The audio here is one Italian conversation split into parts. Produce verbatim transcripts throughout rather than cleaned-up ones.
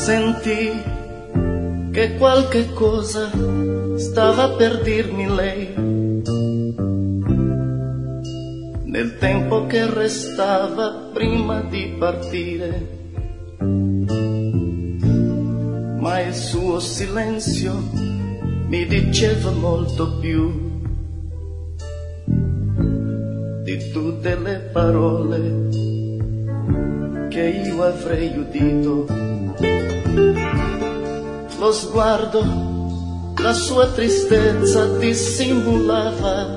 Sentì che qualche cosa stava per dirmi lei, nel tempo che restava prima di partire, ma il suo silenzio mi diceva molto più di tutte le parole che io avrei udito. Lo sguardo, la sua tristezza dissimulava,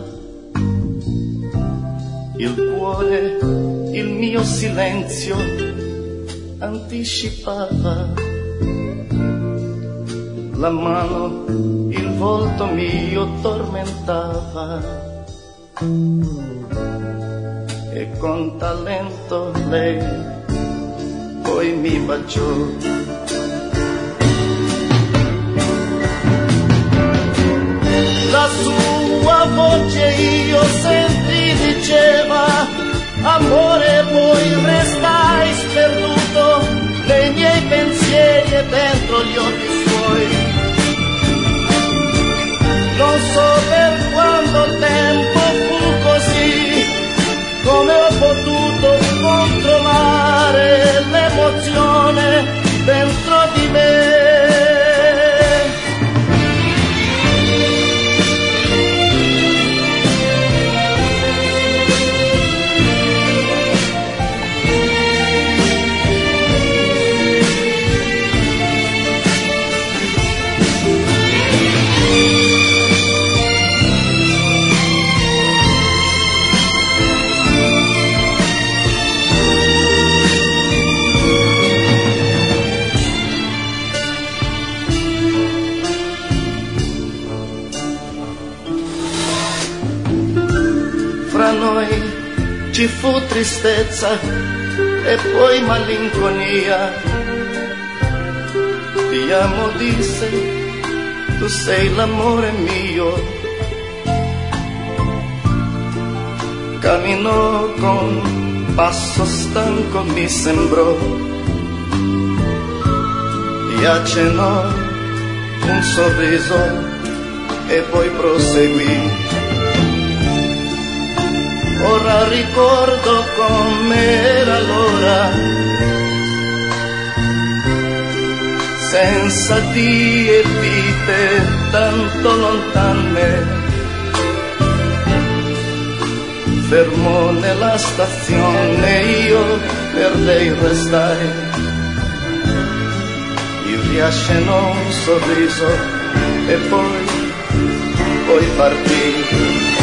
il cuore, il mio silenzio anticipava, la mano, il volto mio tormentava, e con talento lei poi mi baciò. La sua voce io sentì, diceva: amore, poi restai sperduto nei miei pensieri e dentro gli occhi suoi. Non so per quanto tempo fu così, come ho potuto controllare l'emozione dentro di me. Fra noi ci fu tristezza e poi malinconia. Ti amo, disse, tu sei l'amore mio. Camminò con passo stanco, mi sembrò, ti accennò un sorriso e poi proseguì. Ora ricordo com'era l'ora, senza die e vite tanto lontane. Fermò nella stazione, io per lei restai. Mi riascenò un sorriso e poi, poi partì.